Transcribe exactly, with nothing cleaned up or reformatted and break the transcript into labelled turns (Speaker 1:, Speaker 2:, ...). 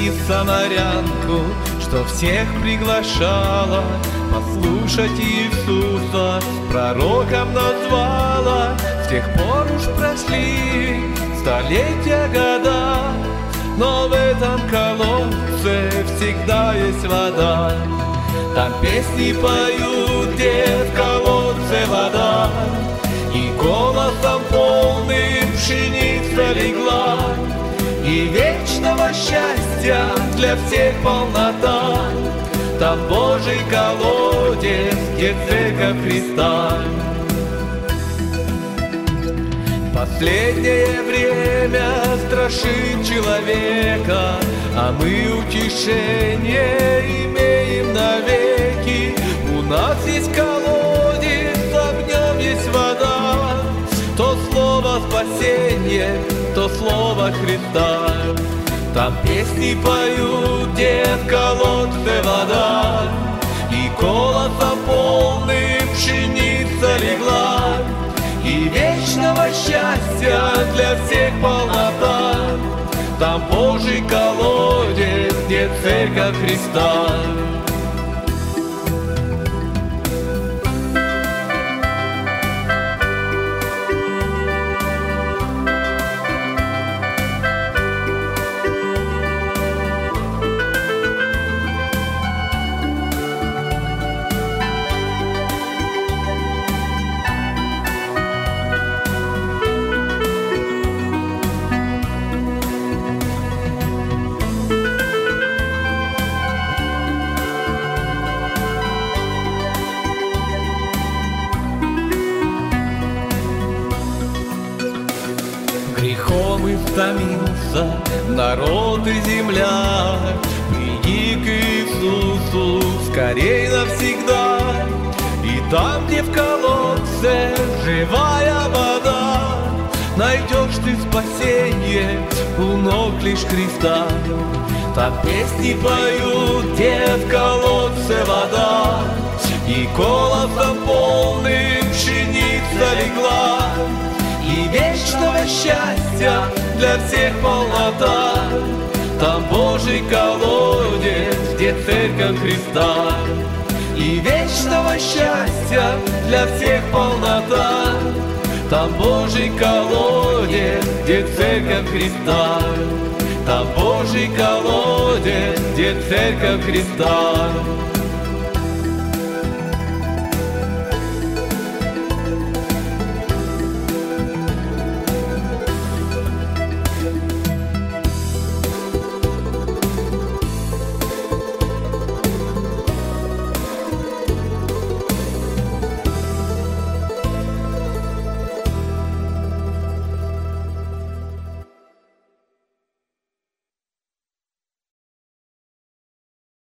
Speaker 1: Помни самарянку, что всех приглашала послушать Иисуса, пророком назвала. С тех пор уж прошли столетия, года, но в этом колодце всегда есть вода. Там песни поют, где в колодце вода, и голосом полным пшеница легла, и вечного счастья для всех полнота. Там Божий колодец, где церковь Христа. Последнее время страшит человека, а мы утешение имеем навеки. У нас есть колодец, а в нем есть вода, то слово спасения, то слово Христа. Там песни поют, где в колодце вода, и голосом полным пшеница легла, и вечного счастья для всех полнота. Там Божий колодец, где церковь Христа. Грехом истомился народ и земля, приди к Иисусу скорей навсегда. И там, где в колодце живая вода, найдешь ты спасение у ног лишь Христа. Там песни поют, где в колодце вода, и голосом полным пшеница легла, и вечного счастья для всех полнота. Там Божий колодец, где церковь Христа, и вечного счастья для всех полнота. Там Божий колодец, где церковь Христа. Там Божий колодец, где церковь Христа.